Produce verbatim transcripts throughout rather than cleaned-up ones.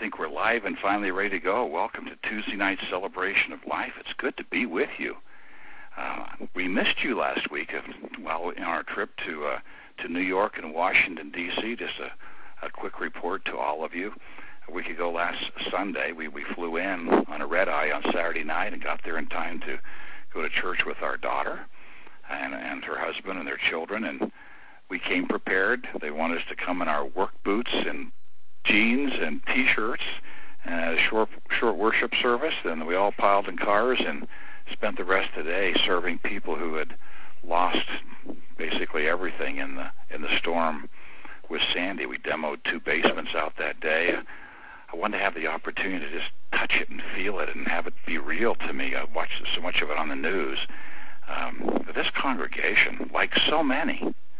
think we're live and finally ready to go. Welcome to Tuesday night's celebration of life. It's good to be with you. Uh, we missed you last week uh, while in our trip to uh, to New York and Washington, D C Just a, a quick report to all of you. A week ago last Sunday, we, we flew in on a red-eye on Saturday night and got there in time to go to church with our daughter and, and her husband and their children. And we came prepared. They wanted us to come in our work boots and jeans and T-shirts and had a short, short worship service. Then we all piled in cars and spent the rest of the day serving people who had lost basically everything in the in the storm with Sandy. We demoed two basements out that day. I wanted to have the opportunity to just touch it and feel it and have it be real to me. I watched so much of it on the news. Um, but this congregation, like so many,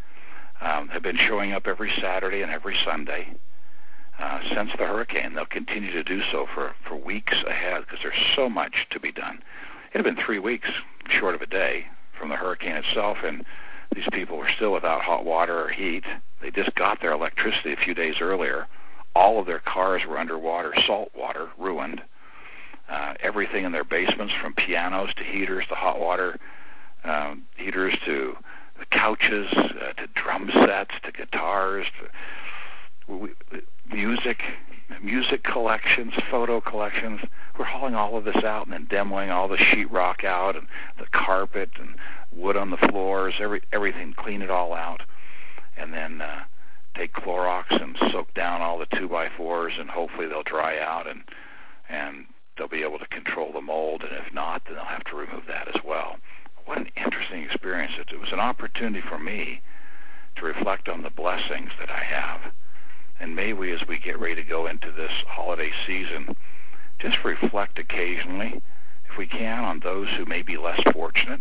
um, have been showing up every Saturday and every Sunday uh, since the hurricane. They'll continue to do so for, for weeks ahead because there's so much to be done. It had been three weeks short of a day from the hurricane itself, and these people were still without hot water or heat. They just got their electricity a few days earlier. All of their cars were underwater, salt water, ruined. Uh, everything in their basements, from pianos to heaters to hot water uh, heaters to the couches uh, to drum sets to guitars to we, music, music collections, photo collections. We're hauling all of this out and then demoing all the sheetrock out and the carpet and wood on the floors, every everything, clean it all out, and then uh, take Clorox and soak down all the two by fours, and hopefully they'll dry out and and they'll be able to control the mold, and if not, then they'll have to remove that as well. What an interesting experience. It, it was an opportunity for me to reflect on the blessings that I have. And may we, as we get ready to go into this holiday season, just reflect occasionally, if we can, on those who may be less fortunate,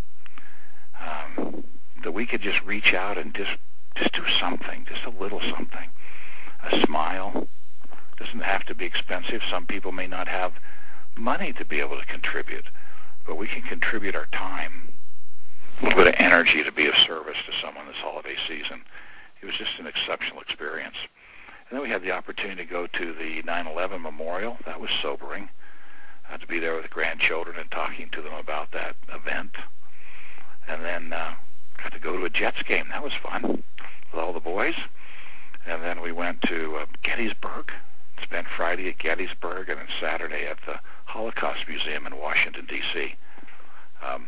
um, that we could just reach out and just, just do something, just a little something. A smile. Doesn't have to be expensive. Some people may not have money to be able to contribute, but we can contribute our time, a little bit of energy to be of service to someone this holiday season. It was just an exceptional experience. And then we had the opportunity to go to the nine eleven memorial. That was sobering, uh, to be there with the grandchildren and talking to them about that event. And then uh, got to go to a Jets game. That was fun with all the boys. And then we went to uh, Gettysburg, spent Friday at Gettysburg and then Saturday at the Holocaust Museum in Washington, D C Um,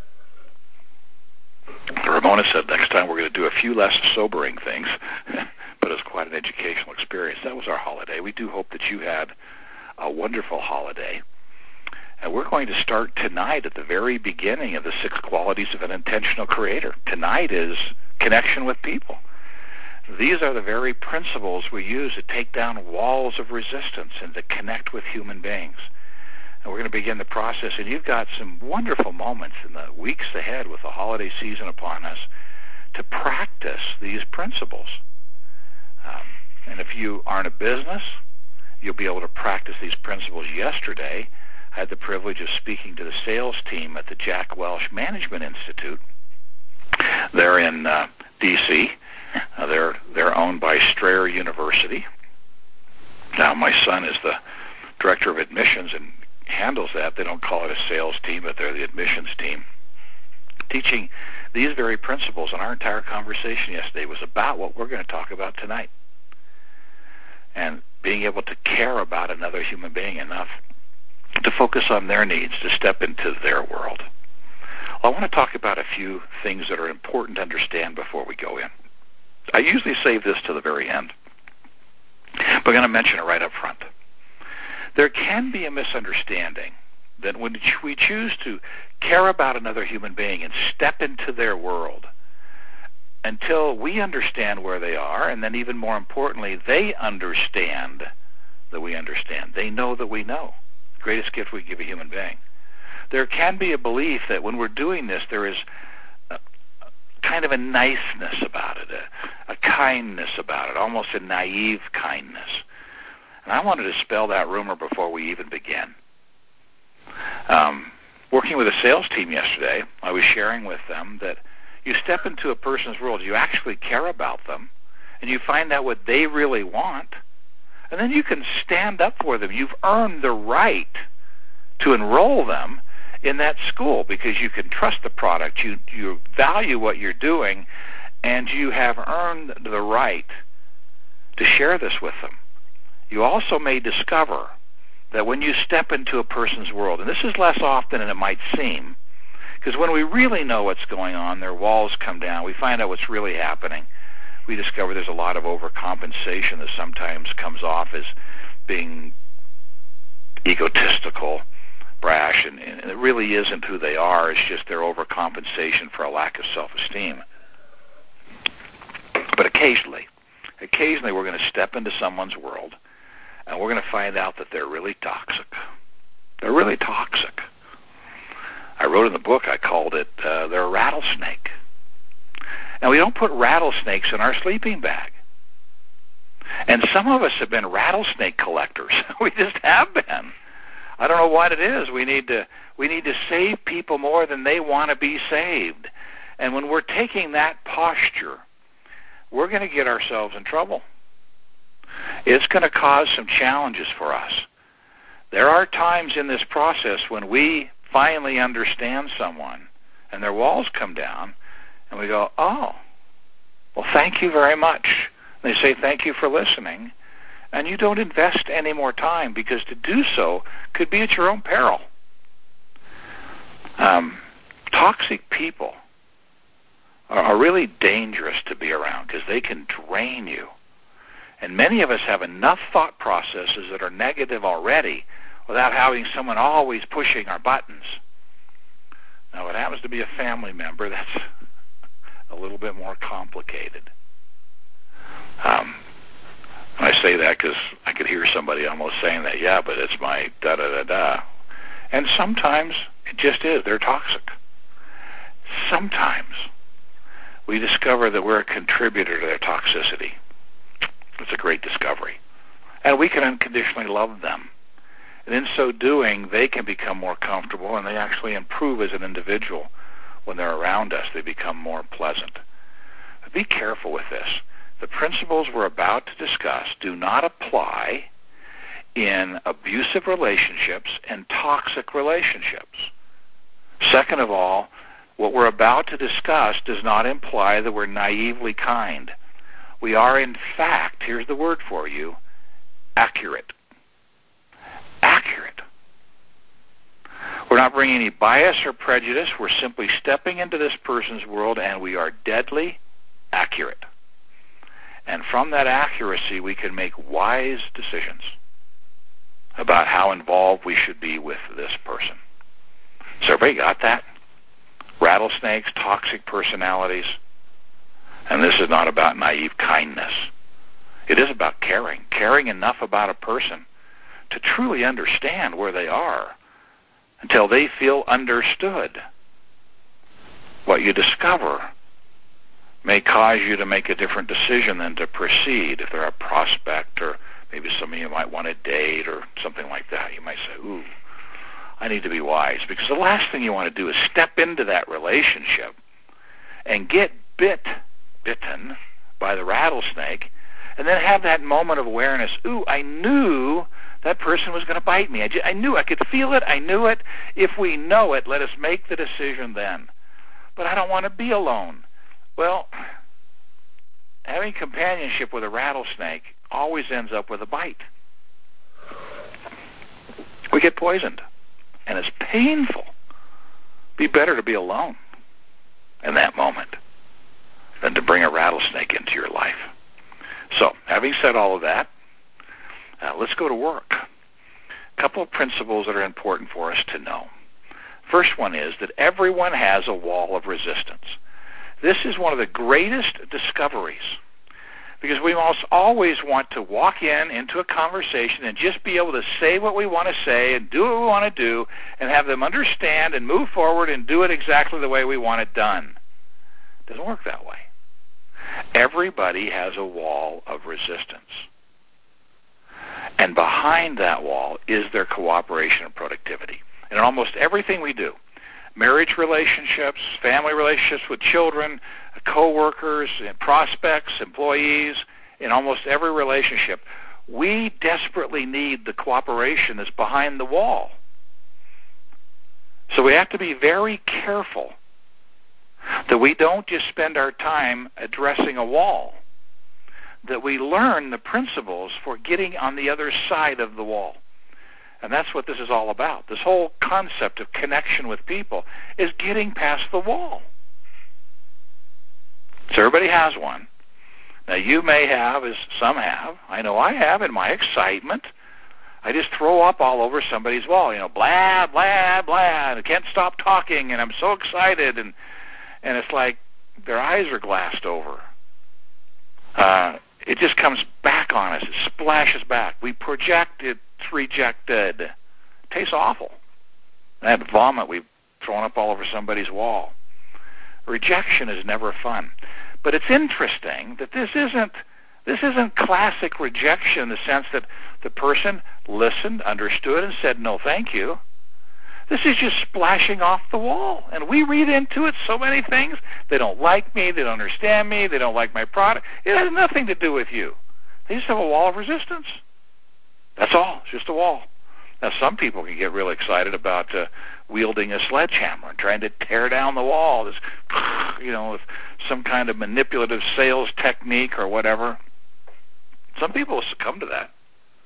Ramona said next time we're going to do a few less sobering things, but it was quite an educational experience. That was our holiday. We do hope that you had a wonderful holiday. And we're going to start tonight at the very beginning of the six qualities of an intentional creator. Tonight is connection with people. These are the very principles we use to take down walls of resistance and to connect with human beings. And we're going to begin the process, and you've got some wonderful moments in the weeks ahead with the holiday season upon us to practice these principles. Um, and if you aren't a business, you'll be able to practice these principles. Yesterday, I had the privilege of speaking to the sales team at the Jack Welch Management Institute. They're in uh, D C Uh, they're they're owned by Strayer University. Now, my son is the director of admissions and handles that. They don't call it a sales team, but they're the admissions team, teaching these very principles. And our entire conversation yesterday was about what we're going to talk about tonight, and being able to care about another human being enough to focus on their needs, to step into their world. Well, I want to talk about a few things that are important to understand before we go in. I usually save this to the very end, but I'm going to mention it right up front. There can be a misunderstanding that when we choose to care about another human being and step into their world, until we understand where they are, and then even more importantly, they understand that we understand. They know that we know. The greatest gift we give a human being. There can be a belief that when we're doing this, there is a, a kind of a niceness about it, a, a kindness about it, almost a naive kindness. And I wanted to dispel that rumor before we even begin. Um, working with a sales team yesterday, I was sharing with them that you step into a person's world, you actually care about them, and you find out what they really want, And then you can stand up for them. You've earned the right to enroll them in that school because you can trust the product, you, you value what you're doing, and you have earned the right to share this with them. You also may discover that when you step into a person's world, and this is less often than it might seem, because when we really know what's going on, their walls come down, we find out what's really happening. We discover there's a lot of overcompensation that sometimes comes off as being egotistical, brash, and, and it really isn't who they are. It's just their overcompensation for a lack of self-esteem. But occasionally, occasionally we're going to step into someone's world, and we're going to find out that they're really toxic. They're really toxic. I wrote in the book, I called it, uh, they're a rattlesnake. Now, we don't put rattlesnakes in our sleeping bag. And some of us have been rattlesnake collectors. We just have been. I don't know what it is. We need to we need to save people more than they want to be saved. And when we're taking that posture, we're going to get ourselves in trouble. It's going to cause some challenges for us. There are times in this process when we finally understand someone and their walls come down, and we go, oh, well, thank you very much. They say, thank you for listening. And you don't invest any more time because to do so could be at your own peril. Um, toxic people are, are really dangerous to be around because they can drain you. And many of us have enough thought processes that are negative already without having someone always pushing our buttons. Now, if it happens to be a family member, that's a little bit more complicated. Um, and I say that because I could hear somebody almost saying that, yeah, but it's my da-da-da-da. And sometimes it just is. They're toxic. Sometimes we discover that we're a contributor to their toxicity. It's a great discovery. And we can unconditionally love them. And in so doing, they can become more comfortable, and they actually improve as an individual. When they're around us, they become more pleasant. But be careful with this. The principles we're about to discuss do not apply in abusive relationships and toxic relationships. Second of all, what we're about to discuss does not imply that we're naively kind. We are, in fact, here's the word for you, accurate. Accurate. We're not bringing any bias or prejudice. We're simply stepping into this person's world, and we are deadly accurate. And from that accuracy, we can make wise decisions about how involved we should be with this person. So everybody got that? Rattlesnakes, toxic personalities. And this is not about naive kindness. It is about caring, caring enough about a person to truly understand where they are until they feel understood. What you discover may cause you to make a different decision than to proceed. If they're a prospect, or maybe some of you might want to date or something like that, you might say, ooh, I need to be wise. Because the last thing you want to do is step into that relationship and get bit, bitten by the rattlesnake, and then have that moment of awareness, ooh, I knew that person was going to bite me. I, just, I knew, I could feel it, I knew it. If we know it, let us make the decision then. But I don't want to be alone. Well, having companionship with a rattlesnake always ends up with a bite. We get poisoned, and it's painful. Be better to be alone in that moment than to bring a rattlesnake into your life. So, having said all of that, uh, let's go to work. A couple of principles that are important for us to know. First one is that everyone has a wall of resistance. This is one of the greatest discoveries because we almost always want to walk in into a conversation and just be able to say what we want to say and do what we want to do and have them understand and move forward and do it exactly the way we want it done. It doesn't work that way. Everybody has a wall of resistance. And behind that wall is their cooperation and productivity. And in almost everything we do, marriage relationships, family relationships with children, co-workers, prospects, employees, in almost every relationship, We desperately need the cooperation that's behind the wall. So we have to be very careful that we don't just spend our time addressing a wall, that we learn the principles for getting on the other side of the wall. And that's what this is all about. This whole concept of connection with people is getting past the wall. So everybody has one. Now you may have, as some have, I know I have, in my excitement, I just throw up all over somebody's wall, you know, blah, blah, blah, and I can't stop talking, and I'm so excited, and and it's like their eyes are glassed over. Uh, it just comes back on us. It splashes back. We project, it's rejected. It tastes awful. That vomit we've thrown up all over somebody's wall. Rejection is never fun. But it's interesting that this isn't this isn't classic rejection in the sense that the person listened, understood, and said, no, thank you. This is just splashing off the wall. And we read into it so many things. They don't like me. They don't understand me. They don't like my product. It has nothing to do with you. They just have a wall of resistance. That's all. It's just a wall. Now, some people can get real excited about uh, wielding a sledgehammer and trying to tear down the wall, this, you know, with some kind of manipulative sales technique or whatever. Some people succumb to that.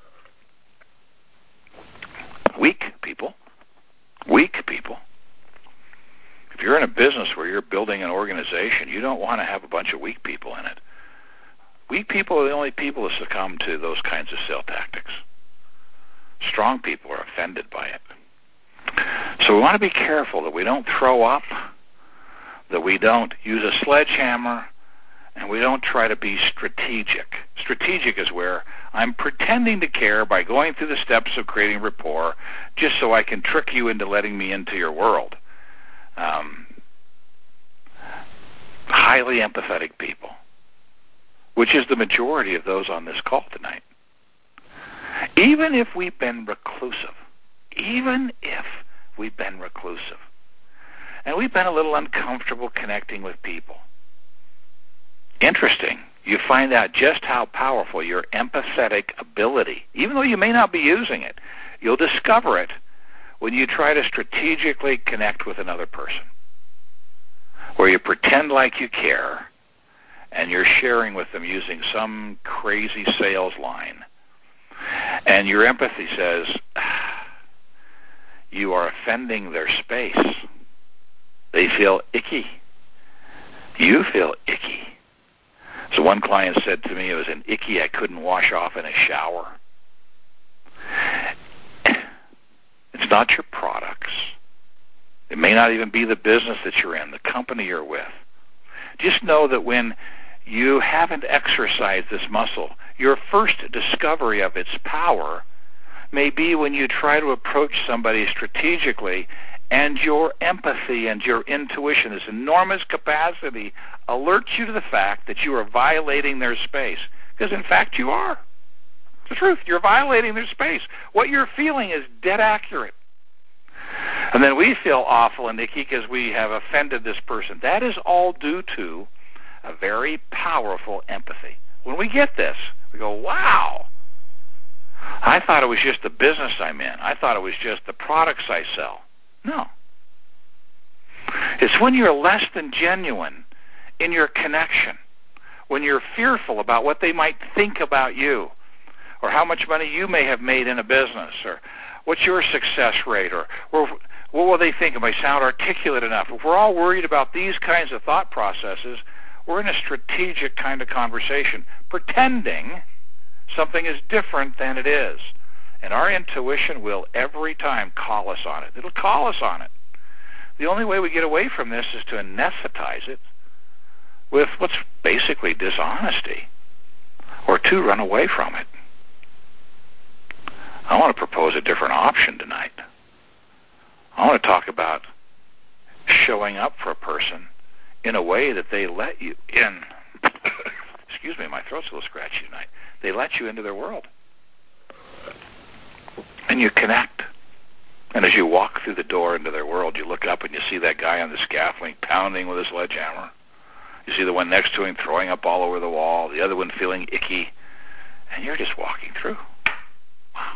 Weak people. Weak people. If you're in a business where you're building an organization, you don't want to have a bunch of weak people in it. Weak people are the only people who succumb to those kinds of sales tactics. Strong people are offended by it. So we want to be careful that we don't throw up, that we don't use a sledgehammer, and we don't try to be strategic. Strategic is where I'm pretending to care by going through the steps of creating rapport just so I can trick you into letting me into your world. Um, highly empathetic people, which is the majority of those on this call tonight. Even if we've been reclusive, even if we've been reclusive, and we've been a little uncomfortable connecting with people, interesting, you find out just how powerful your empathetic ability, even though you may not be using it, you'll discover it when you try to strategically connect with another person, where you pretend like you care, and you're sharing with them using some crazy sales line. And your empathy says, you are offending their space. They feel icky. You feel icky. So one client said to me it was an icky I couldn't wash off in a shower. It's not your products. It may not even be the business that you're in, the company you're with. Just know that when you haven't exercised this muscle, your first discovery of its power may be when you try to approach somebody strategically, and your empathy and your intuition, this enormous capacity, alerts you to the fact that you are violating their space. Because, in fact, you are. It's the truth. You're violating their space. What you're feeling is dead accurate. And then we feel awful and icky because we have offended this person. That is all due to a very powerful empathy. When we get this, we go, wow, I thought it was just the business I'm in. I thought it was just the products I sell. No. It's when you're less than genuine in your connection, when you're fearful about what they might think about you, or how much money you may have made in a business, or what's your success rate, or, or what will they think if I sound articulate enough? If we're all worried about these kinds of thought processes, we're in a strategic kind of conversation, pretending something is different than it is. And our intuition will every time call us on it. It'll call us on it. The only way we get away from this is to anesthetize it with what's basically dishonesty, or to run away from it. I want to propose a different option tonight. I want to talk about showing up for a person in a way that they let you in. Excuse me, my throat's a little scratchy tonight. They let you into their world. And you connect. And as you walk through the door into their world, you look up and you see that guy on the scaffolding pounding with his sledgehammer. You see the one next to him throwing up all over the wall, the other one feeling icky. and you're just walking through. Wow.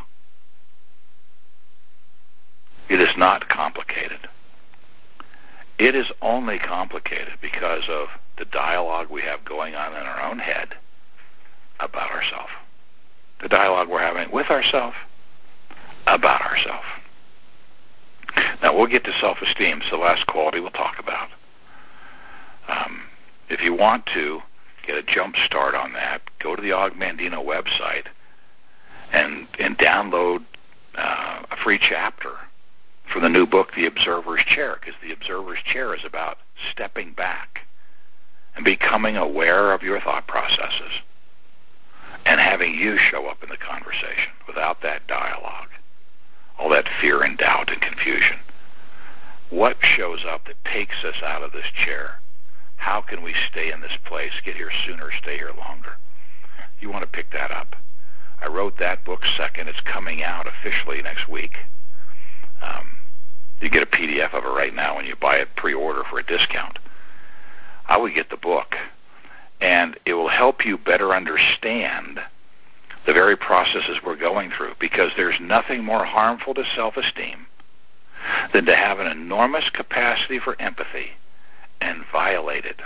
It is not complicated. It is only complicated because of the dialogue we have going on in our own head about ourselves. The dialogue we're having with ourselves about ourselves. Now, we'll get to self-esteem. It's the last quality we'll talk about. Um, if you want to get a jump start on that, go to the Og Mandino website and, and download uh, a free chapter from the new book, The Observer's Chair, because The Observer's Chair is about stepping back and becoming aware of your thought processes and having you show up in the conversation without that dialogue, all that fear and doubt and confusion. What shows up that takes us out of this chair? How can we stay in this place, get here sooner, stay here longer? You want to pick that up. I wrote that book second. It's coming out officially next week. Um, you get a P D F of it right now when you buy it pre-order for a discount. I would get the book, and it will help you better understand the very processes we're going through, because there's nothing more harmful to self-esteem than to have an enormous capacity for empathy and violate it.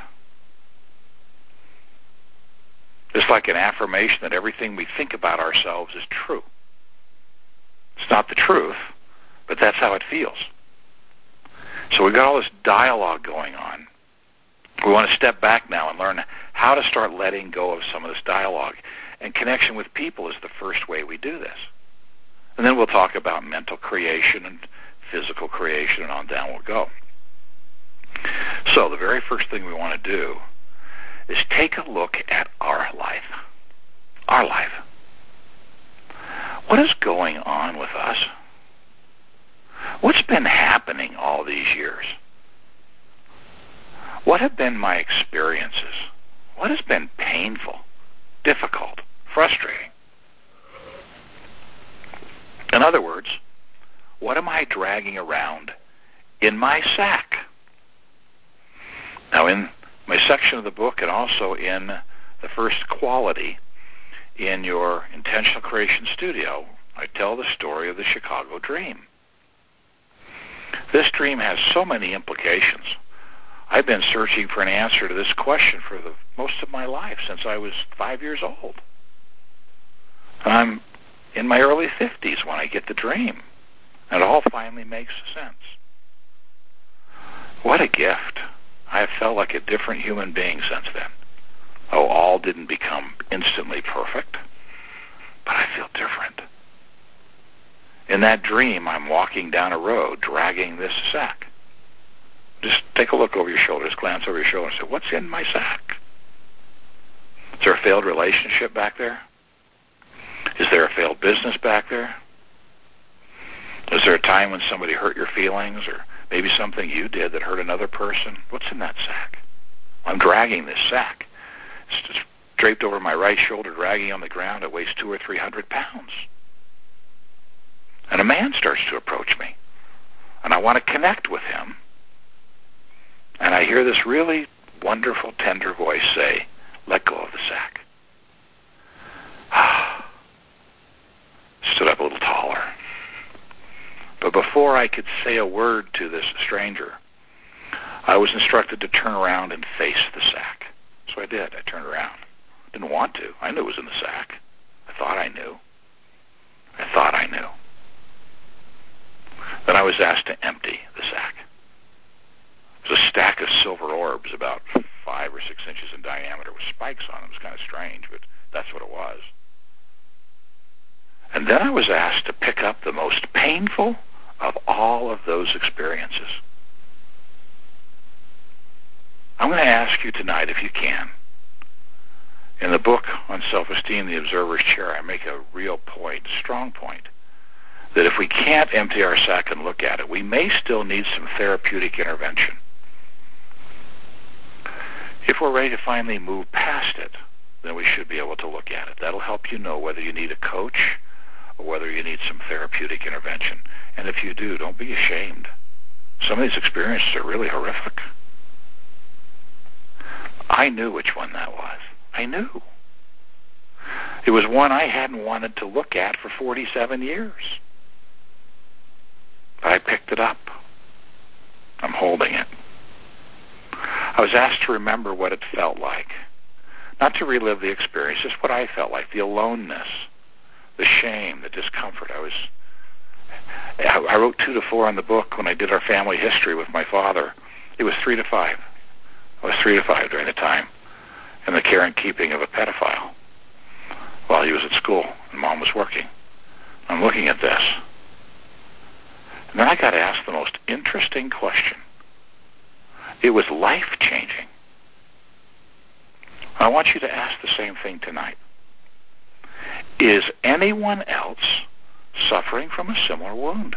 It's like an affirmation that everything we think about ourselves is true. It's not the truth, but that's how it feels. So we've got all this dialogue going on. We want to step back now and learn how to start letting go of some of this dialogue. And connection with people is the first way we do this. And then we'll talk about mental creation and physical creation, and on down we'll go. So the very first thing we want to do is take a look at our life. Our life. What is going on with us? What's been happening all these years? What have been my experiences? What has been painful, difficult, frustrating? In other words, what am I dragging around in my sack? Now, in my section of the book, and also in the first quality in your Intentional Creation Studio, I tell the story of the Chicago Dream. This dream has so many implications. I've been searching for an answer to this question for the most of my life, since I was five years old. And I'm in my early fifties when I get the dream. And it all finally makes sense. What a gift. I have felt like a different human being since then. Oh, all didn't become instantly perfect, but I feel different. In that dream, I'm walking down a road dragging this sack. Just take a look over your shoulder, just glance over your shoulder and say, what's in my sack? Is there a failed relationship back there? Is there a failed business back there? Is there a time when somebody hurt your feelings, or maybe something you did that hurt another person? What's in that sack? I'm dragging this sack. It's just draped over my right shoulder, dragging on the ground. It weighs two or three hundred pounds. And a man starts to approach me, and I want to connect with him. And I hear this really wonderful, tender voice say, let go of the sack. Stood up a little taller. But before I could say a word to this stranger, I was instructed to turn around and face the sack. So I did. I turned around. Didn't want to. I knew it was in the sack. I thought I knew. I thought I knew. Then I was asked to empty the sack. It was a stack of silver orbs about five or six inches in diameter with spikes on them. It was kind of strange, but that's what it was. And then I was asked to pick up the most painful of all of those experiences. I'm going to ask you tonight, if you can. In the book on self-esteem, The Observer's Chair, I make a real point, a strong point, that if we can't empty our sack and look at it, we may still need some therapeutic intervention. If we're ready to finally move past it, then we should be able to look at it. That'll help you know whether you need a coach or whether you need some therapeutic intervention. And if you do, don't be ashamed. Some of these experiences are really horrific. I knew which one that was. I knew. It was one I hadn't wanted to look at for forty-seven years. But I picked it up. I'm holding it. I was asked to remember what it felt like. Not to relive the experience, just what I felt like, the aloneness, the shame, the discomfort. I was, I wrote two to four on the book when I did our family history with my father. It was three to five. I was three to five during the time in the care and keeping of a pedophile while he was at school and Mom was working. I'm looking at this. And then I got asked the most interesting question. It was life-changing. I want you to ask the same thing tonight. Is anyone else suffering from a similar wound?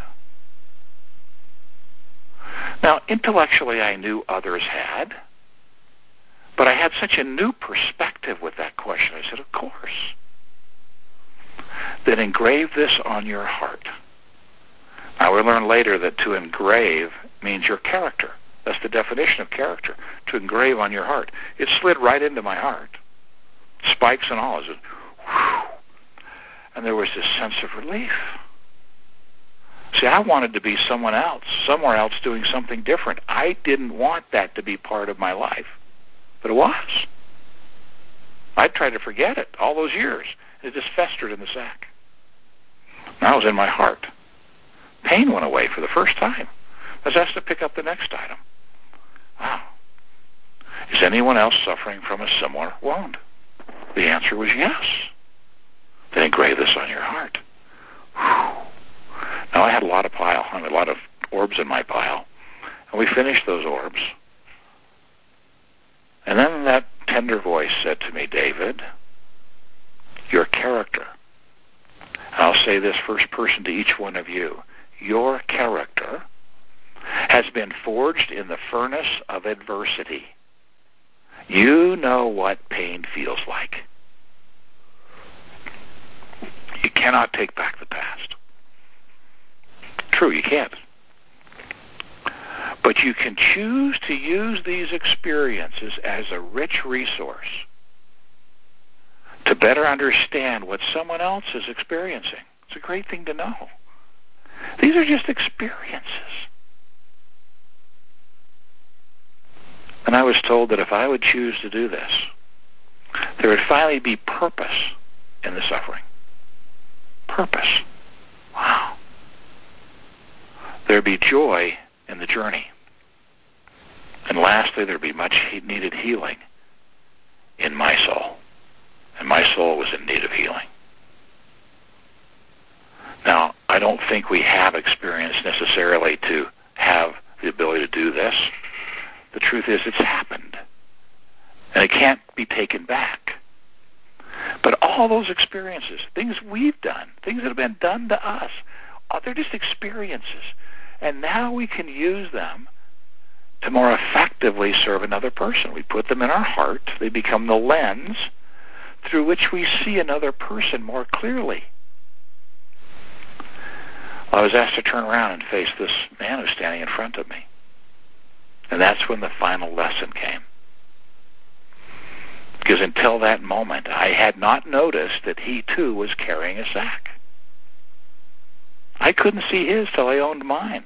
Now, intellectually, I knew others had, but I had such a new perspective with that question. I said, of course. Then engrave this on your heart. Now, we learn later that to engrave means your character. That's the definition of character, to engrave on your heart. It slid right into my heart, spikes and all. It was, whew, and there was this sense of relief. See, I wanted to be someone else, somewhere else doing something different. I didn't want that to be part of my life, but it was. I tried to forget it all those years. It just festered in the sack. Now it was in my heart. Pain went away for the first time. I was asked to pick up the next item. Wow. Is anyone else suffering from a similar wound? The answer was yes. Then engrave this on your heart. Whew. Now, I had a lot of pile, I had a lot of orbs in my pile, and we finished those orbs. And then that tender voice said to me, David, your character, and I'll say this first person to each one of you, your character has been forged in the furnace of adversity. You know what pain feels like. You cannot take back the past. True, you can't. But you can choose to use these experiences as a rich resource to better understand what someone else is experiencing. It's a great thing to know. These are just experiences. And I was told that if I would choose to do this, there would finally be purpose in the suffering. Purpose. Wow. There'd be joy in the journey. And lastly, there'd be much needed healing in my soul. And my soul was in need of healing. Now, I don't think we have experience necessarily to have the ability to do this. The truth is, it's happened. And it can't be taken back. But all those experiences, things we've done, things that have been done to us, they're just experiences. And now we can use them to more effectively serve another person. We put them in our heart. They become the lens through which we see another person more clearly. I was asked to turn around and face this man who's standing in front of me. And that's when the final lesson came. Because until that moment, I had not noticed that he too was carrying a sack. I couldn't see his till I owned mine.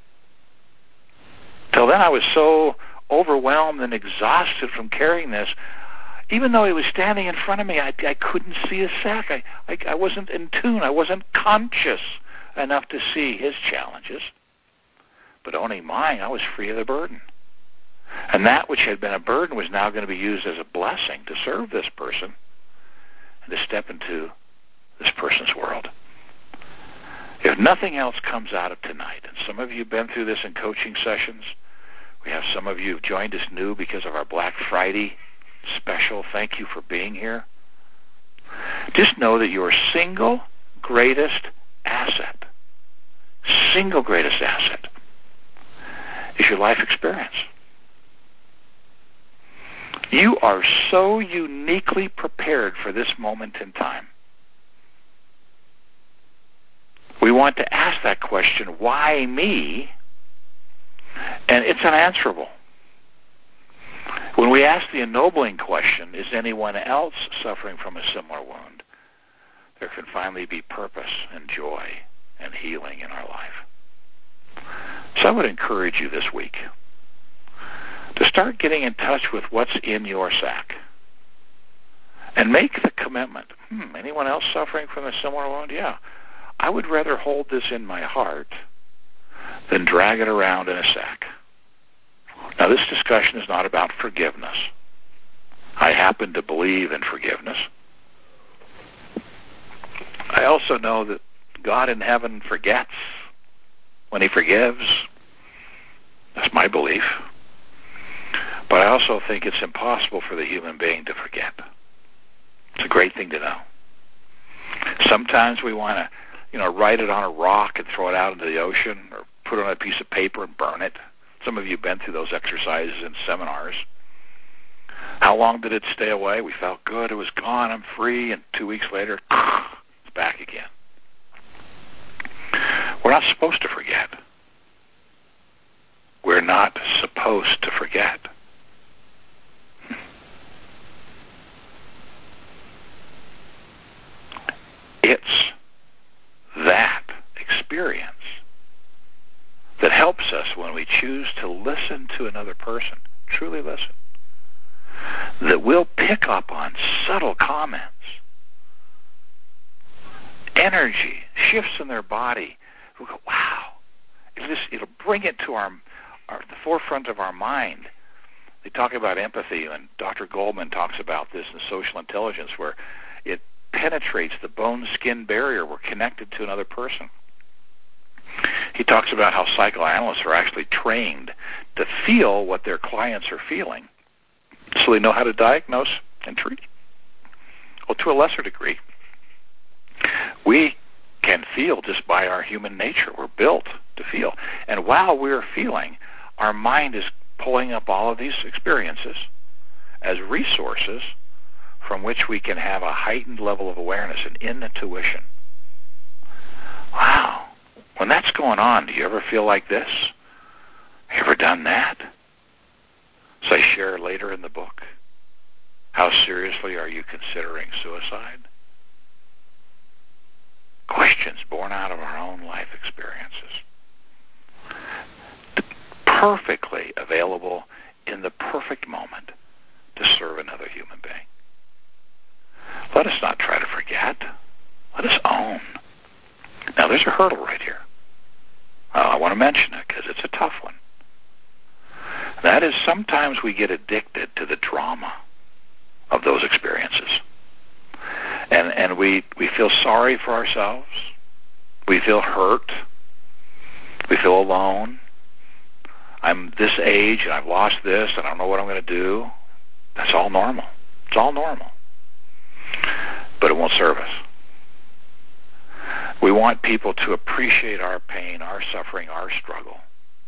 Till then I was so overwhelmed and exhausted from carrying this. Even though he was standing in front of me, I, I couldn't see his sack. I, I, I wasn't in tune. I wasn't conscious enough to see his challenges. But owning mine, I was free of the burden. And that which had been a burden was now going to be used as a blessing to serve this person and to step into this person's world. If nothing else comes out of tonight, and some of you have been through this in coaching sessions, we have some of you who've joined us new because of our Black Friday special. Thank you for being here. Just know that your single greatest asset, single greatest asset, is your life experience. You are so uniquely prepared for this moment in time. We want to ask that question, why me? And it's unanswerable. When we ask the ennobling question, is anyone else suffering from a similar wound? there can finally be purpose and joy and healing in our life. So I would encourage you this week to start getting in touch with what's in your sack and make the commitment. Hmm, anyone else suffering from a similar wound? Yeah. I would rather hold this in my heart than drag it around in a sack. Now, this discussion is not about forgiveness. I happen to believe in forgiveness. I also know that God in heaven forgets when he forgives. That's my belief. But I also think it's impossible for the human being to forget. It's a great thing to know. Sometimes we want to, you know, write it on a rock and throw it out into the ocean, or put it on a piece of paper and burn it. Some of you have been through those exercises in seminars. How long did it stay away? We felt good. It was gone. I'm free. And two weeks later, it's back again. We're not supposed to forget. We're not supposed to forget. It's that experience that helps us when we choose to listen to another person, truly listen, that we'll pick up on subtle comments, energy, shifts in their body. We'll go, wow. It'll, just, it'll bring it to our, our the forefront of our mind. They talk about empathy, and Doctor Goldman talks about this in Social Intelligence, where it penetrates the bone-skin barrier. We're connected to another person. He talks about how psychoanalysts are actually trained to feel what their clients are feeling so they know how to diagnose and treat. Well, to a lesser degree, we can feel just by our human nature. We're built to feel. And while we're feeling, our mind is pulling up all of these experiences as resources from which we can have a heightened level of awareness and intuition. Wow. When that's going on, do you ever feel like this? Have you ever done that? So I share later in the book, how seriously are you considering suicide? Questions born out of our own life experiences. Perfectly available in the perfect moment to serve another human being. Let us not try to forget. Let us own. Now, there's a hurdle right here. Uh, I want to mention it because it's a tough one. That is, sometimes we get addicted to the drama of those experiences. And and we, we feel sorry for ourselves. We feel hurt. We feel alone. I'm this age and I've lost this and I don't know what I'm going to do. That's all normal. It's all normal. But it won't serve us. We want people to appreciate our pain, our suffering, our struggle.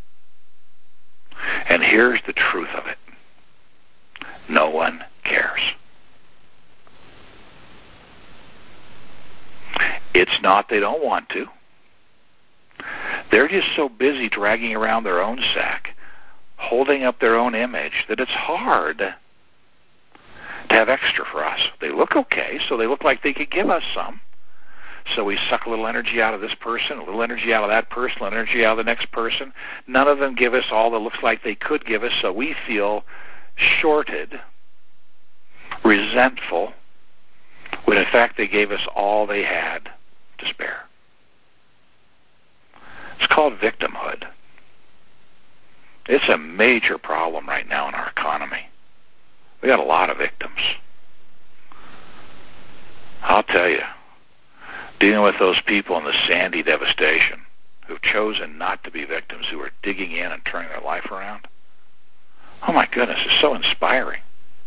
And here's the truth of it. No one cares. It's not they don't want to. They're just so busy dragging around their own sack, holding up their own image, that it's hard to have extra for us. They look okay, so they look like they could give us some. So we suck a little energy out of this person, a little energy out of that person, a little energy out of the next person. None of them give us all that looks like they could give us, so we feel shorted, resentful, when in fact they gave us all they had to spare. It's called victimhood. It's a major problem right now in our economy. We got a lot of victims. I'll tell you, dealing with those people in the Sandy devastation who've chosen not to be victims, who are digging in and turning their life around, oh my goodness, it's so inspiring.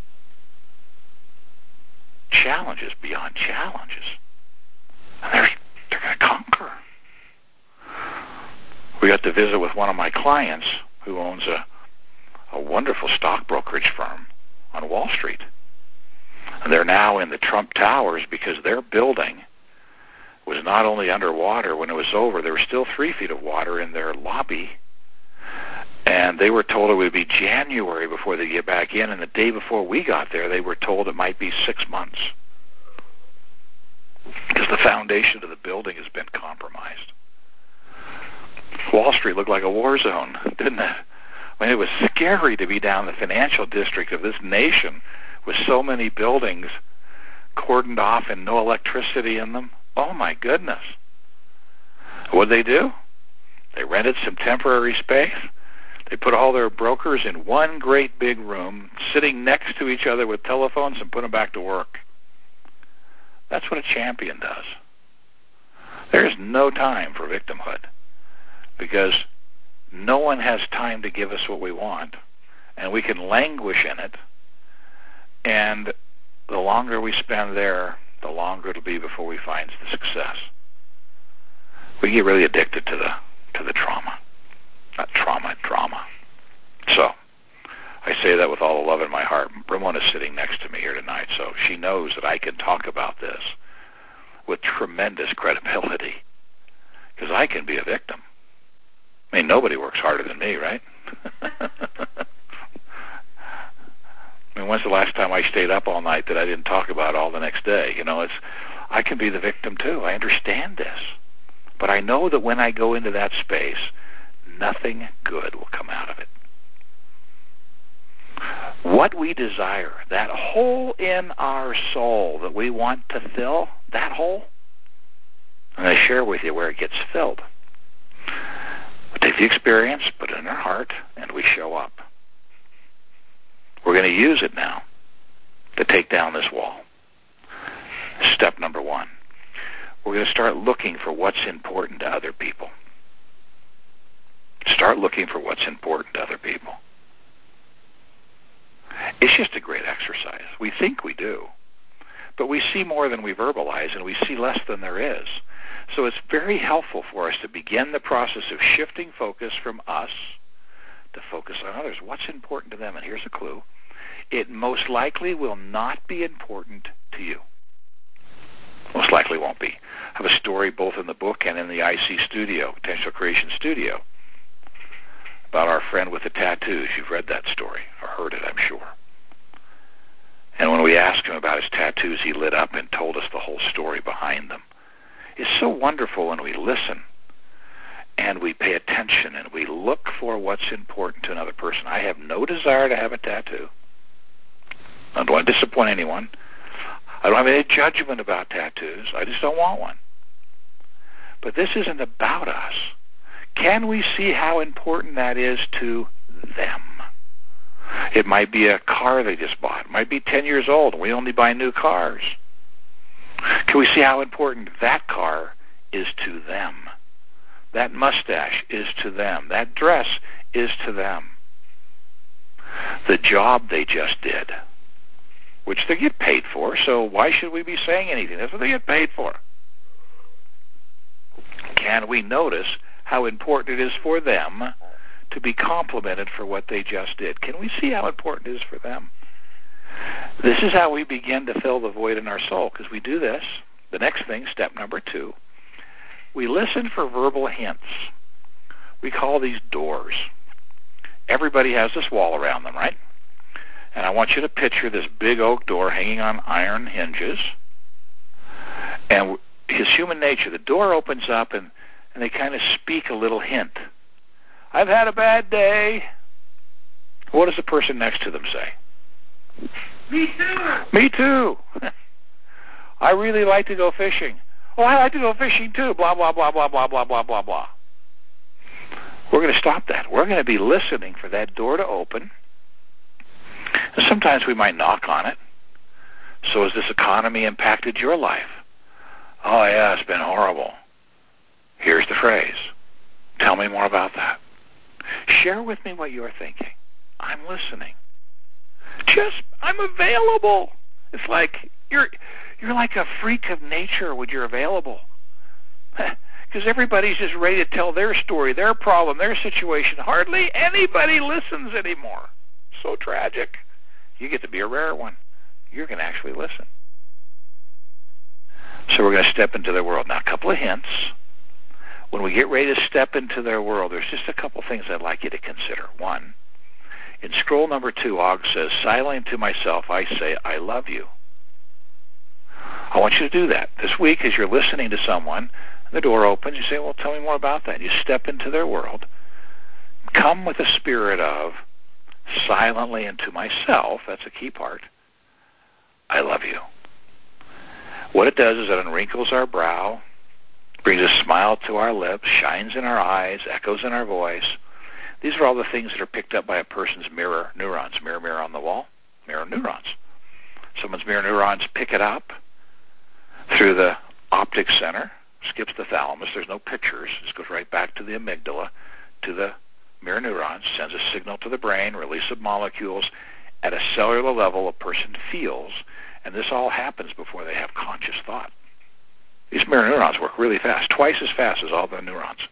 Challenges beyond challenges. And they're, they're going to conquer. We got to visit with one of my clients who owns a, a wonderful stock brokerage firm on Wall Street. And they're now in the Trump Towers because their building was not only underwater when it was over, there was still three feet of water in their lobby. And they were told it would be January before they get back in. And the day before we got there, they were told it might be six months. because the foundation of the building has been compromised. Wall Street looked like a war zone, didn't it? I mean, it was scary to be down the financial district of this nation with so many buildings cordoned off and no electricity in them. Oh, my goodness. What did they do? They rented some temporary space. They put all their brokers in one great big room, sitting next to each other with telephones, and put them back to work. That's what a champion does. There's no time for victimhood because no one has time to give us what we want, and we can languish in it, and the longer we spend there, the longer it'll be before we find the success. We get really addicted to the to the trauma. Not trauma, drama. So, I say that with all the love in my heart. Ramona's sitting next to me here tonight, so she knows that I can talk about this with tremendous credibility because I can be a victim. I mean, nobody works harder than me, right? I mean, when's the last time I stayed up all night that I didn't talk about all the next day? You know, it's I can be the victim too. I understand this. But I know that when I go into that space, nothing good will come out of it. What we desire, that hole in our soul that we want to fill, that hole, I'm going to share with you where it gets filled. We take the experience, put it in our heart, and we show up. We're going to use it now to take down this wall. Step number one. We're going to start looking for what's important to other people. Start looking for what's important to other people. It's just a great exercise. We think we do, but we see more than we verbalize, and we see less than there is. So it's very helpful for us to begin the process of shifting focus from us to focus on others. What's important to them? And here's a clue. It most likely will not be important to you. Most likely won't be. I have a story both in the book and in the I C studio, Potential Creation Studio, about our friend with the tattoos. You've read that story or heard it, I'm sure. And when we asked him about his tattoos, he lit up and told us the whole story behind them. It's so wonderful when we listen and we pay attention and we look for what's important to another person. I have no desire to have a tattoo. I don't want to disappoint anyone. I don't have any judgment about tattoos. I just don't want one. But this isn't about us. Can we see how important that is to them? It might be a car they just bought. It might be ten years old, and we only buy new cars. Can we see how important that car is to them? That mustache is to them. That dress is to them. The job they just did, which they get paid for, so why should we be saying anything? That's what they get paid for. Can we notice how important it is for them to be complimented for what they just did? Can we see how important it is for them? This is how we begin to fill the void in our soul, because we do this. The next thing, step number two, we listen for verbal hints. We call these doors. Everybody has this wall around them, right? And I want you to picture this big oak door hanging on iron hinges. And his human nature, the door opens up and, and they kind of speak a little hint. I've had a bad day. What does the person next to them say? Me too. Me too. I really like to go fishing. Oh, I like to go fishing too. Blah, blah, blah, blah, blah, blah, blah, blah, blah. We're going to stop that. We're going to be listening for that door to open. And sometimes we might knock on it. So has this economy impacted your life? Oh, yeah, it's been horrible. Here's the phrase. Tell me more about that. Share with me what you're thinking. I'm listening. Just, I'm available. It's like you're you're like a freak of nature when you're available. Because everybody's just ready to tell their story, their problem, their situation. Hardly anybody listens anymore. So tragic. You get to be a rare one. You're going to actually listen. So we're going to step into their world. Now, a couple of hints. When we get ready to step into their world, there's just a couple things I'd like you to consider. One, in scroll number two, Og says, silently to myself, I say, I love you. I want you to do that. This week, as you're listening to someone, the door opens, you say, well, tell me more about that. You step into their world. Come with a spirit of silently and to myself, that's a key part, I love you. What it does is it unwrinkles our brow, brings a smile to our lips, shines in our eyes, echoes in our voice. These are all the things that are picked up by a person's mirror neurons. Mirror, mirror on the wall, mirror neurons. Someone's mirror neurons pick it up through the optic center, skips the thalamus. There's no pictures. This goes right back to the amygdala, to the mirror neurons, sends a signal to the brain, release of molecules. At a cellular level, a person feels, and this all happens before they have conscious thought. These mirror neurons work really fast, twice as fast as all the neurons.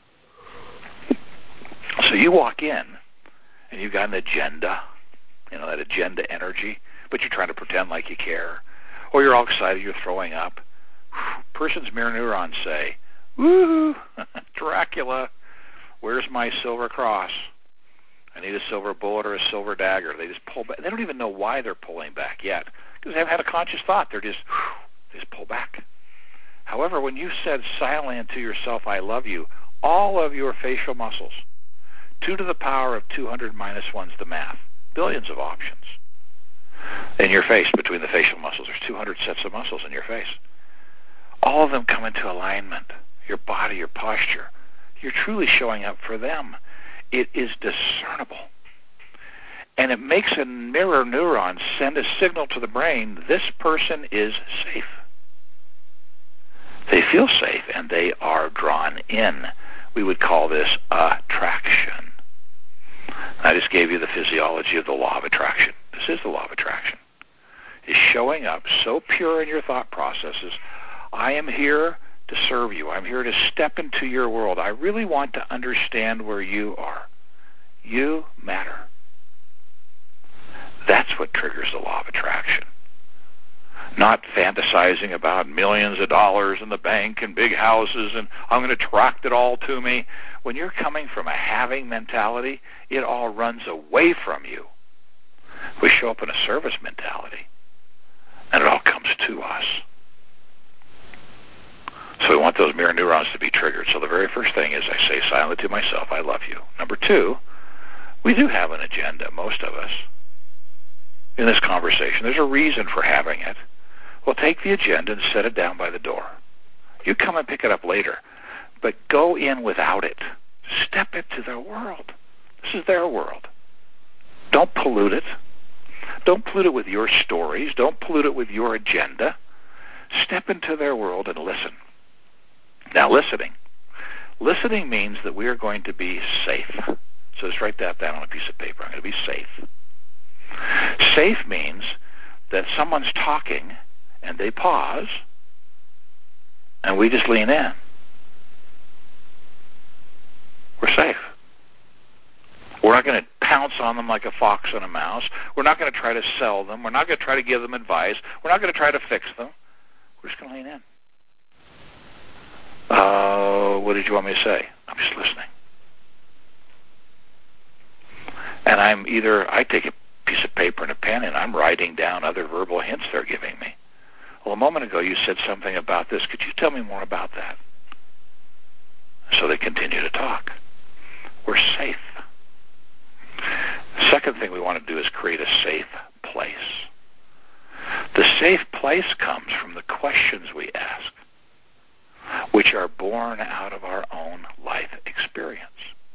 So you walk in, and you've got an agenda, you know, that agenda energy, but you're trying to pretend like you care. Or you're all excited, you're throwing up. Person's mirror neurons say, woo, Dracula, where's my silver cross? I need a silver bullet or a silver dagger. They just pull back. They don't even know why they're pulling back yet because they haven't had a conscious thought. They're just, they just pull back. However, when you said silently to yourself, I love you, all of your facial muscles, two to the power of two hundred minus one's the math, billions of options. In your face, between the facial muscles, there's two hundred sets of muscles in your face. All of them come into alignment. Your body, your posture. You're truly showing up for them. It is discernible. And it makes a mirror neuron send a signal to the brain, this person is safe. They feel safe and they are drawn in. We would call this attraction. I just gave you the physiology of the law of attraction. This is the law of attraction. It's showing up so pure in your thought processes. I am here to serve you. I'm here to step into your world. I really want to understand where you are. You matter. That's what triggers the law of attraction. Not fantasizing about millions of dollars in the bank and big houses and I'm going to attract it all to me. When you're coming from a having mentality, it all runs away from you. We show up in a service mentality, and it all comes to us. So we want those mirror neurons to be triggered. So the very first thing is I say silently to myself, I love you. Number two, we do have an agenda, most of us, in this conversation. There's a reason for having it. Well, take the agenda and set it down by the door. You come and pick it up later, but go in without it. Step into their world. This is their world. Don't pollute it. Don't pollute it with your stories. Don't pollute it with your agenda. Step into their world and listen. Now, listening. Listening means that we are going to be safe. So just write that down on a piece of paper. I'm going to be safe. Safe means that someone's talking and they pause and we just lean in. We're safe. We're not going to pounce on them like a fox on a mouse. We're not going to try to sell them. We're not going to try to give them advice. We're not going to try to fix them. We're just going to lean in. Uh, what did you want me to say? I'm just listening. And I'm either, I take a piece of paper and a pen and I'm writing down other verbal hints they're giving me. Well, a moment ago you said something about this. Could you tell me more about that? So they continue to talk. We're safe. The second thing we want to do is create a safe place. The safe place comes from the questions we ask, which are born out of our own life experience.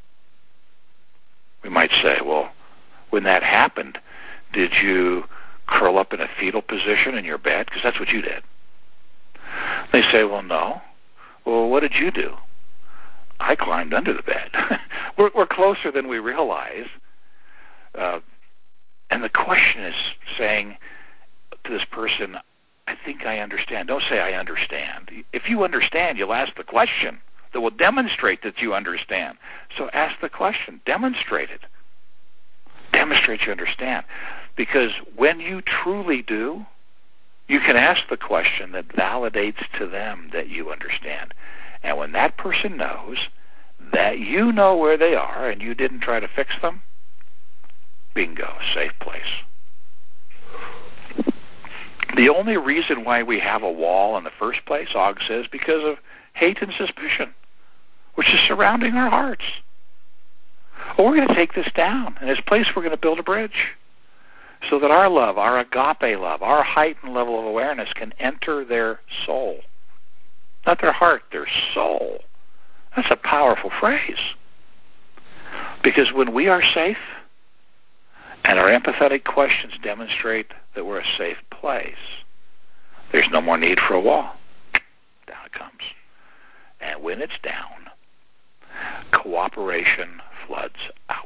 We might say, well, when that happened, did you curl up in a fetal position in your bed? Because that's what you did. They say, well, no. Well, what did you do? I climbed under the bed. we're, we're closer than we realize. Uh, and the question is saying to this person, I think I understand. Don't say I understand. If you understand, you'll ask the question that will demonstrate that you understand. So ask the question. Demonstrate it. Demonstrate you understand. Because when you truly do, you can ask the question that validates to them that you understand. And when that person knows that you know where they are and you didn't try to fix them, bingo, safe place. The only reason why we have a wall in the first place, Og says, because of hate and suspicion, which is surrounding our hearts. Well, we're going to take this down. In its place, we're going to build a bridge so that our love, our agape love, our heightened level of awareness can enter their soul. Not their heart, their soul. That's a powerful phrase. Because when we are safe and our empathetic questions demonstrate that we're a safe place, there's no more need for a wall. Down it comes. And when it's down, cooperation floods out.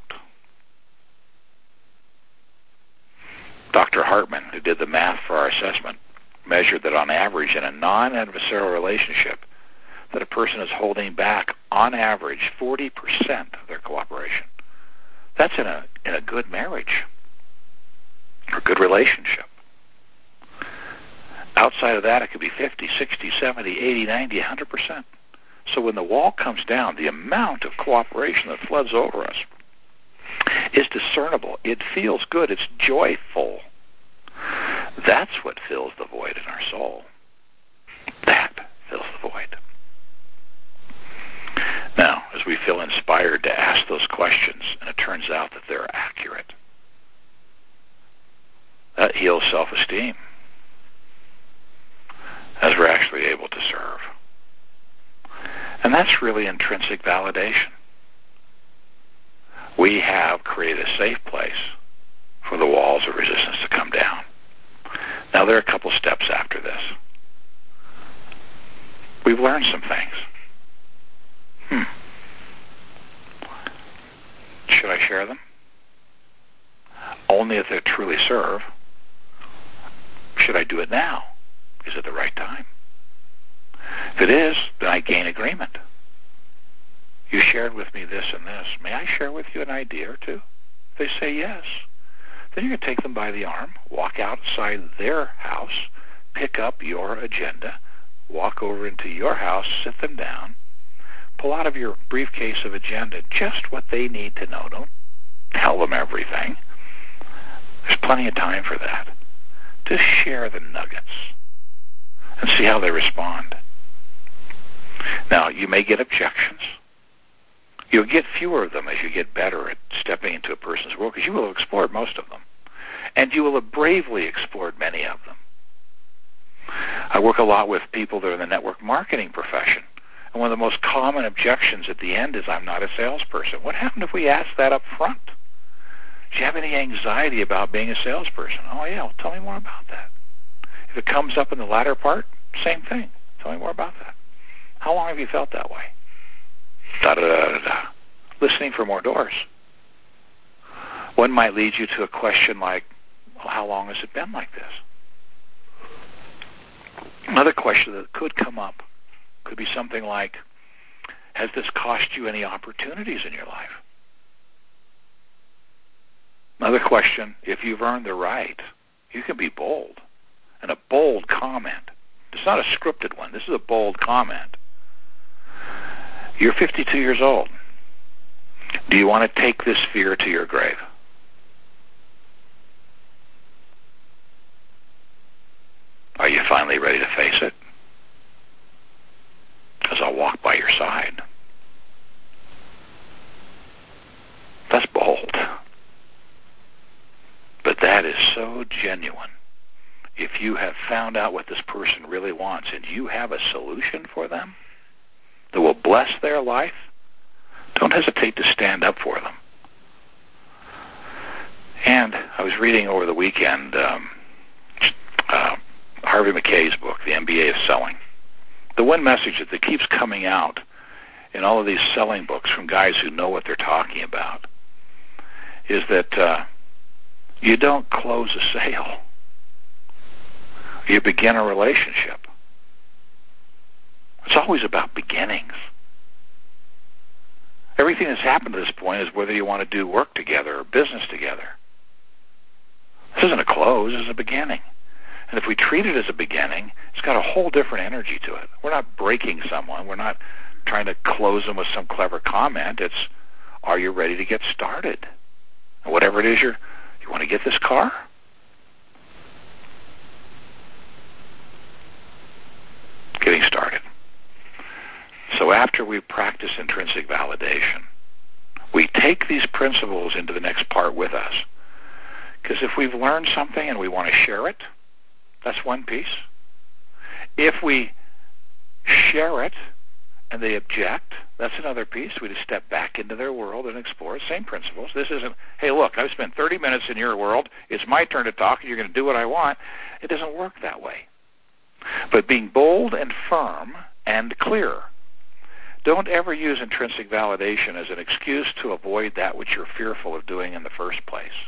Doctor Hartman, who did the math for our assessment, measured that on average in a non-adversarial relationship, that a person is holding back, on average, forty percent of their cooperation. That's in a in a good marriage or good relationship. Outside of that, it could be fifty, sixty, seventy, eighty, ninety, one hundred percent. So when the wall comes down, the amount of cooperation that floods over us is discernible. It feels good. It's joyful. That's what fills the void in our soul. That fills the void. Now, as we feel inspired to ask those questions, and it turns out that they're accurate, that heals self-esteem as we're actually able to serve. And that's really intrinsic validation. We have created a safe place for the walls of resistance to come down. Now, there are a couple steps after this. We've learned some things. Hmm. Should I share them? Only if they truly serve. Should I do it now? Is it the right time? If it is, then I gain agreement. You shared with me this and this. May I share with you an idea or two? If they say yes, then you can take them by the arm, walk outside their house, pick up your agenda, walk over into your house, sit them down, pull out of your briefcase of agenda just what they need to know. Don't tell them everything. There's plenty of time for that. Just share the nuggets and see how they respond. Now, you may get objections. You'll get fewer of them as you get better at stepping into a person's world, because you will have explored most of them. And you will have bravely explored many of them. I work a lot with people that are in the network marketing profession. And one of the most common objections at the end is, I'm not a salesperson. What happened if we asked that up front? Do you have any anxiety about being a salesperson? Oh, yeah, well, tell me more about that. If it comes up in the latter part, same thing. Tell me more about that. How long have you felt that way? Da-da-da-da-da. Listening for more doors. One might lead you to a question like, well, how long has it been like this? Another question that could come up could be something like, has this cost you any opportunities in your life? Another question, if you've earned the right, you can be bold. And a bold comment. It's not a scripted one. This is a bold comment. You're fifty-two years old. Do you want to take this fear to your grave? Are you finally ready to face it? Because I'll walk by your side. That's bold. But that is so genuine. If you have found out what this person really wants and you have a solution for them that will bless their life, don't hesitate to stand up for them. And I was reading over the weekend um, uh, Harvey Mackay's book, The M B A of Selling. The one message that keeps coming out in all of these selling books from guys who know what they're talking about is that uh, you don't close a sale. You begin a relationship. It's always about beginnings. Everything that's happened to this point is whether you want to do work together or business together. This isn't a close, this is a beginning. And if we treat it as a beginning, it's got a whole different energy to it. We're not breaking someone. We're not trying to close them with some clever comment. It's, are you ready to get started? And whatever it is, you're, you want to get this car? take these principles into the next part with us. Because if we've learned something and we want to share it, that's one piece. If we share it and they object, that's another piece. We just step back into their world and explore. Same principles. This isn't, hey, look, I've spent thirty minutes in your world. It's my turn to talk, and you're going to do what I want. It doesn't work that way. But being bold and firm and clear. Don't ever use intrinsic validation as an excuse to avoid that which you're fearful of doing in the first place.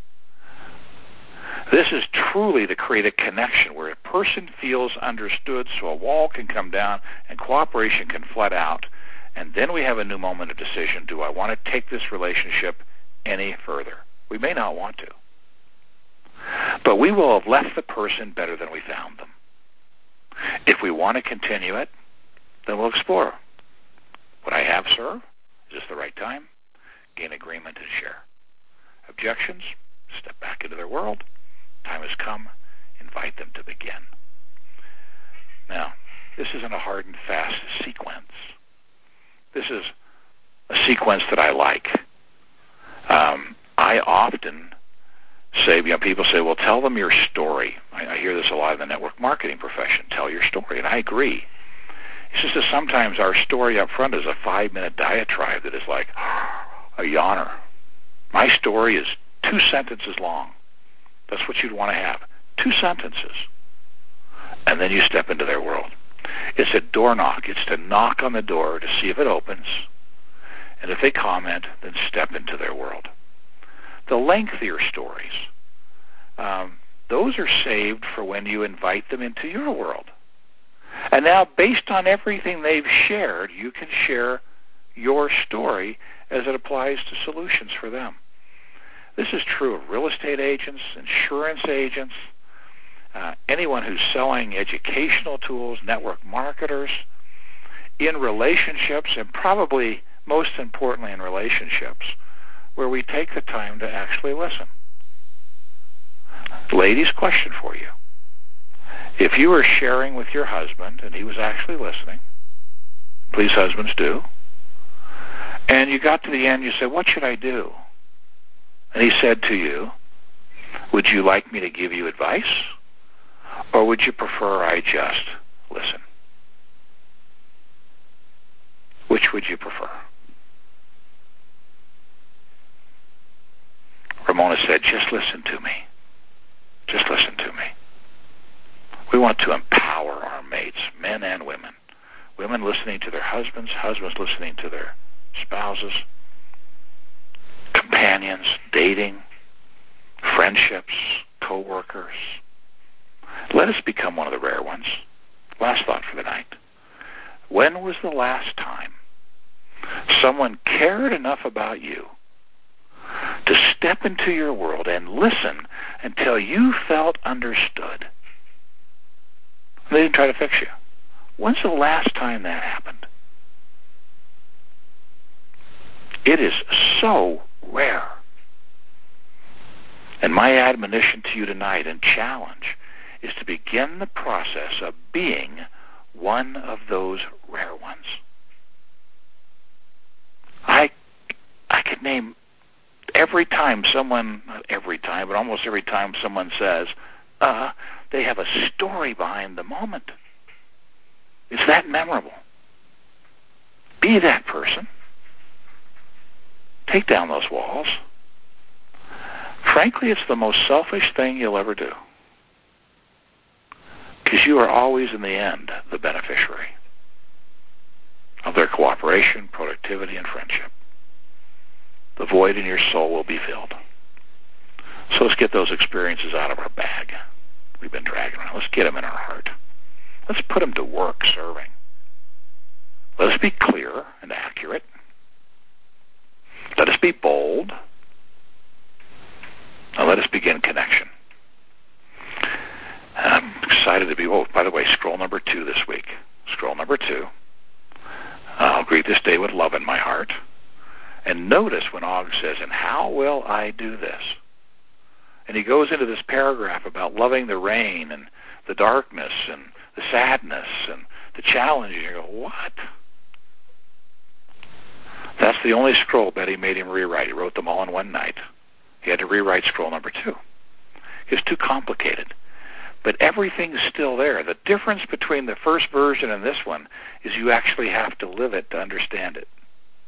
This is truly to create a connection where a person feels understood so a wall can come down and cooperation can flood out. And then we have a new moment of decision. Do I want to take this relationship any further? We may not want to. But we will have left the person better than we found them. If we want to continue it, then we'll explore. Would I have serve? Is this the right time? Gain agreement and share. Objections? Step back into their world. Time has come. Invite them to begin. Now, this isn't a hard and fast sequence. This is a sequence that I like. Um, I often say, you know, people say, well, tell them your story. I, I hear this a lot in the network marketing profession. Tell your story, and I agree. It's just that sometimes our story up front is a five-minute diatribe that is like a yawner. My story is two sentences long. That's what you'd want to have. Two sentences. And then you step into their world. It's a door knock. It's to knock on the door to see if it opens. And if they comment, then step into their world. The lengthier stories, um, those are saved for when you invite them into your world. And now, based on everything they've shared, you can share your story as it applies to solutions for them. This is true of real estate agents, insurance agents, uh, anyone who's selling educational tools, network marketers, in relationships, and probably most importantly in relationships, where we take the time to actually listen. Ladies, question for you. If you were sharing with your husband and he was actually listening, please husbands do, and you got to the end, you said, what should I do? And he said to you, would you like me to give you advice, or would you prefer I just listen? Which would you prefer? Ramona said, just listen to me. Just listen to me. We want to empower our mates, men and women. Women listening to their husbands, husbands listening to their spouses, companions, dating, friendships, co-workers. Let us become one of the rare ones. Last thought for the night. When was the last time someone cared enough about you to step into your world and listen until you felt understood? They didn't try to fix you. When's the last time that happened? It is so rare. And my admonition to you tonight and challenge is to begin the process of being one of those rare ones. I I could name every time someone, not every time, but almost every time someone says, uh, they have a story behind the moment. It's that memorable. Be that person. Take down those walls. Frankly, it's the most selfish thing you'll ever do. Because you are always, in the end, the beneficiary of their cooperation, productivity, and friendship. The void in your soul will be filled. So let's get those experiences out of our bag we've been dragging around. Let's get them in our heart. Let's put them to work serving. Let us be clear and accurate. Let us be bold. And let us begin connection. And I'm excited to be, oh, by the way, scroll number two this week. Scroll number two. I'll greet this day with love in my heart. And notice when Og says, and how will I do this? And he goes into this paragraph about loving the rain and the darkness and the sadness and the challenge. And you go, what? That's the only scroll Betty made him rewrite. He wrote them all in one night. He had to rewrite scroll number two. It's too complicated. But everything's still there. The difference between the first version and this one is you actually have to live it to understand it.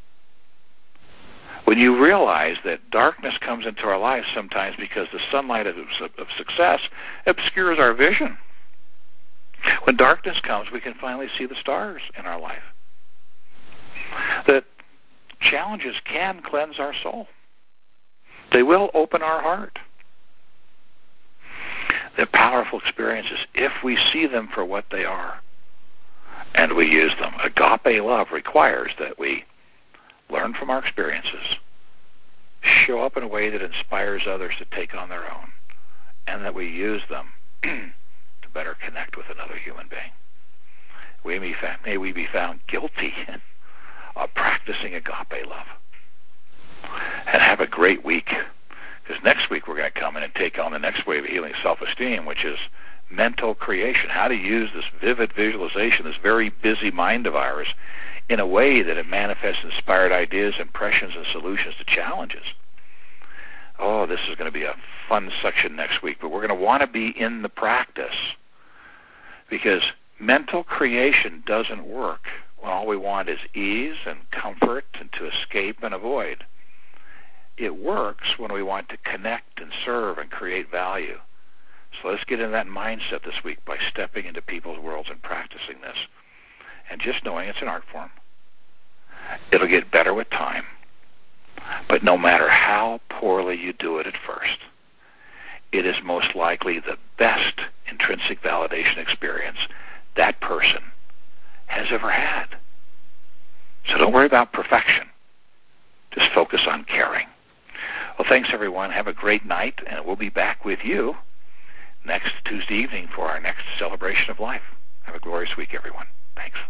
When you realize that darkness comes into our lives sometimes because the sunlight of, of success obscures our vision. When darkness comes, we can finally see the stars in our life. That challenges can cleanse our soul. They will open our heart. They're powerful experiences if we see them for what they are and we use them. Agape love requires that we learn from our experiences, show up in a way that inspires others to take on their own, and that we use them to better connect with another human being. We may, fa- may we be found guilty of practicing agape love. And have a great week. Because next week we're going to come in and take on the next wave of healing self-esteem, which is mental creation. How to use this vivid visualization, this very busy mind of ours, in a way that it manifests inspired ideas, impressions, and solutions to challenges. Oh, this is going to be a fun section next week, but we're going to want to be in the practice, because mental creation doesn't work when all we want is ease and comfort and to escape and avoid. It works when we want to connect and serve and create value. So let's get in that mindset this week by stepping into people's worlds and practicing this. And just knowing it's an art form. It'll get better with time. But no matter how poorly you do it at first, it is most likely the best intrinsic validation experience that person has ever had. So don't worry about perfection. Just focus on caring. Well, thanks, everyone. Have a great night, and we'll be back with you next Tuesday evening for our next celebration of life. Have a glorious week, everyone. Thanks.